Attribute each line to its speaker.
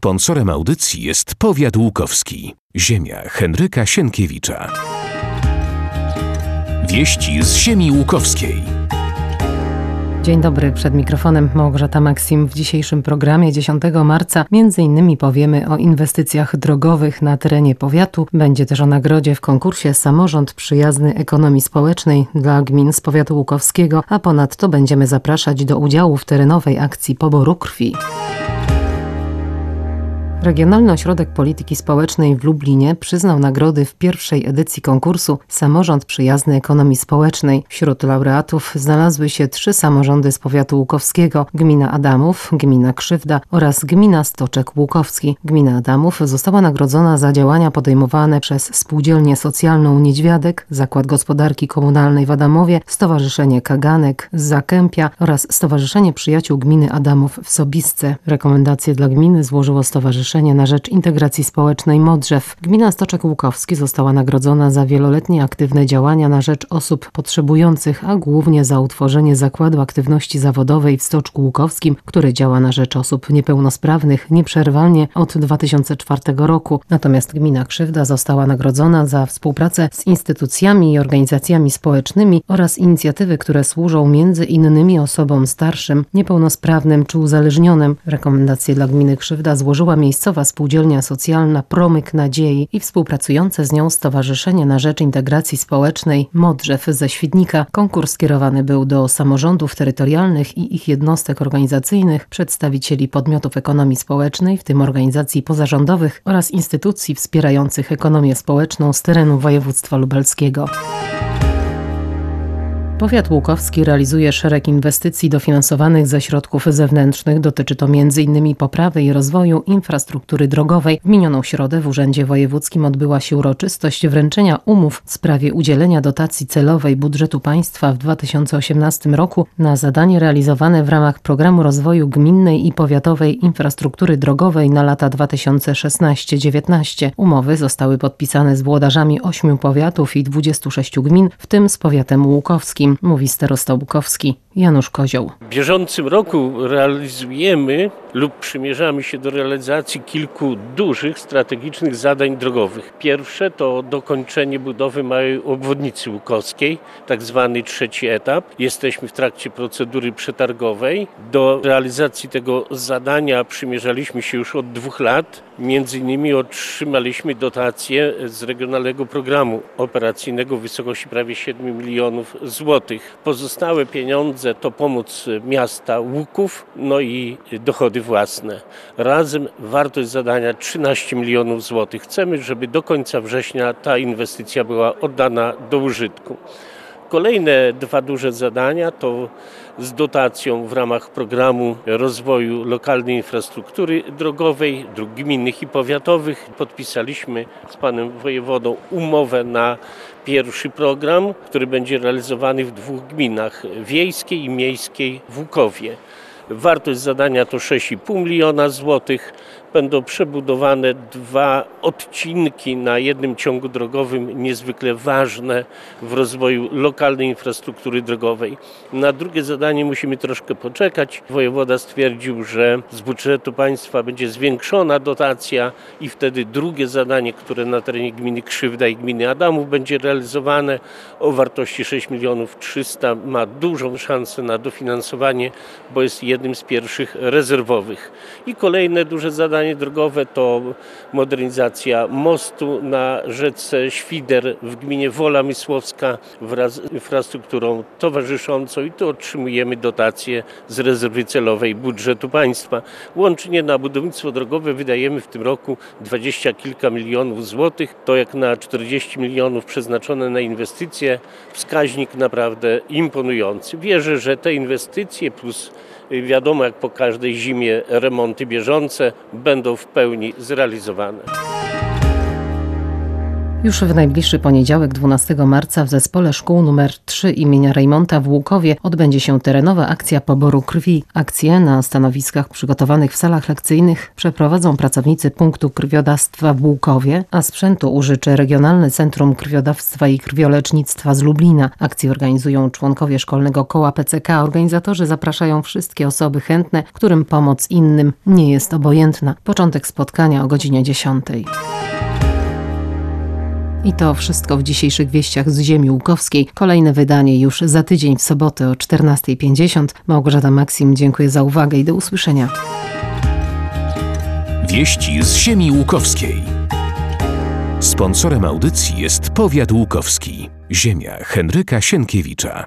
Speaker 1: Sponsorem audycji jest Powiat Łukowski. Ziemia Henryka Sienkiewicza. Wieści z ziemi łukowskiej.
Speaker 2: Dzień dobry, przed mikrofonem Małgorzata Maksim. W dzisiejszym programie 10 marca m.in. powiemy o inwestycjach drogowych na terenie powiatu. Będzie też o nagrodzie w konkursie Samorząd Przyjazny Ekonomii Społecznej dla gmin z powiatu łukowskiego, a ponadto będziemy zapraszać do udziału w terenowej akcji poboru krwi. Regionalny Ośrodek Polityki Społecznej w Lublinie przyznał nagrody w pierwszej edycji konkursu Samorząd Przyjazny Ekonomii Społecznej. Wśród laureatów znalazły się 3 samorządy z powiatu łukowskiego: gmina Adamów, gmina Krzywda oraz gmina Stoczek Łukowski. Gmina Adamów została nagrodzona za działania podejmowane przez Spółdzielnię Socjalną Niedźwiadek, Zakład Gospodarki Komunalnej w Adamowie, Stowarzyszenie Kaganek z Zakępia oraz Stowarzyszenie Przyjaciół Gminy Adamów w Sobisce. Rekomendacje dla gminy złożyło Stowarzyszenie na rzecz Integracji Społecznej Modrzew. Gmina Stoczek Łukowski została nagrodzona za wieloletnie aktywne działania na rzecz osób potrzebujących, a głównie za utworzenie Zakładu Aktywności Zawodowej w Stoczku Łukowskim, który działa na rzecz osób niepełnosprawnych nieprzerwalnie od 2004 roku. Natomiast gmina Krzywda została nagrodzona za współpracę z instytucjami i organizacjami społecznymi oraz inicjatywy, które służą między innymi osobom starszym, niepełnosprawnym czy uzależnionym. Rekomendacje dla gminy Krzywda złożyła miejscowa spółdzielnia socjalna Promyk Nadziei i współpracujące z nią Stowarzyszenie na rzecz Integracji Społecznej Modrzew ze Świdnika. Konkurs skierowany był do samorządów terytorialnych i ich jednostek organizacyjnych, przedstawicieli podmiotów ekonomii społecznej, w tym organizacji pozarządowych oraz instytucji wspierających ekonomię społeczną z terenu województwa lubelskiego. Powiat łukowski realizuje szereg inwestycji dofinansowanych ze środków zewnętrznych. Dotyczy to m.in. poprawy i rozwoju infrastruktury drogowej. W minioną środę w Urzędzie Wojewódzkim odbyła się uroczystość wręczenia umów w sprawie udzielenia dotacji celowej budżetu państwa w 2018 roku na zadanie realizowane w ramach Programu Rozwoju Gminnej i Powiatowej Infrastruktury Drogowej na lata 2016-19. Umowy zostały podpisane z włodarzami 8 powiatów i 26 gmin, w tym z powiatem łukowskim, mówi starosta łukowski Janusz Kozioł.
Speaker 3: W bieżącym roku realizujemy lub przymierzamy się do realizacji kilku dużych, strategicznych zadań drogowych. Pierwsze to dokończenie budowy małej obwodnicy łukowskiej, tak zwany 3. etap. Jesteśmy w trakcie procedury przetargowej. Do realizacji tego zadania przymierzaliśmy się już od 2 lat. Między innymi otrzymaliśmy dotację z Regionalnego Programu Operacyjnego w wysokości prawie 7 milionów złotych. Pozostałe pieniądze to pomoc miasta Łuków, no i dochody własne. Razem wartość zadania 13 milionów złotych. Chcemy, żeby do końca września ta inwestycja była oddana do użytku. Kolejne 2 duże zadania to z dotacją w ramach Programu Rozwoju Lokalnej Infrastruktury Drogowej, dróg gminnych i powiatowych. Podpisaliśmy z panem wojewodą umowę na pierwszy program, który będzie realizowany w 2 gminach, wiejskiej i miejskiej w Łukowie. Wartość zadania to 6,5 miliona złotych. Będą przebudowane 2 odcinki na jednym ciągu drogowym, niezwykle ważne w rozwoju lokalnej infrastruktury drogowej. Na drugie zadanie musimy troszkę poczekać. Wojewoda stwierdził, że z budżetu państwa będzie zwiększona dotacja i wtedy drugie zadanie, które na terenie gminy Krzywda i gminy Adamów będzie realizowane o wartości 6 milionów 300, ma dużą szansę na dofinansowanie, bo jest jednym z pierwszych rezerwowych. I kolejne duże zadanie drogowe to modernizacja mostu na rzece Świder w gminie Wola Mysłowska wraz z infrastrukturą towarzyszącą i tu otrzymujemy dotację z rezerwy celowej budżetu państwa. Łącznie na budownictwo drogowe wydajemy w tym roku 20 kilka milionów złotych. To jak na 40 milionów przeznaczone na inwestycje, wskaźnik naprawdę imponujący. Wierzę, że te inwestycje plus wiadomo, jak po każdej zimie remonty bieżące będą w pełni zrealizowane.
Speaker 2: Już w najbliższy poniedziałek, 12 marca, w Zespole Szkół nr 3 imienia Rejmonta w Łukowie odbędzie się terenowa akcja poboru krwi. Akcję na stanowiskach przygotowanych w salach lekcyjnych przeprowadzą pracownicy punktu krwiodawstwa w Łukowie, a sprzętu użyczy Regionalne Centrum Krwiodawstwa i Krwiolecznictwa z Lublina. Akcję organizują członkowie Szkolnego Koła PCK. Organizatorzy zapraszają wszystkie osoby chętne, którym pomoc innym nie jest obojętna. Początek spotkania o godzinie 10. I to wszystko w dzisiejszych wieściach z ziemi łukowskiej. Kolejne wydanie już za tydzień w sobotę o 14:50. Małgorzata Maksim, dziękuję za uwagę i do usłyszenia.
Speaker 1: Wieści z ziemi łukowskiej. Sponsorem audycji jest Powiat Łukowski. Ziemia Henryka Sienkiewicza.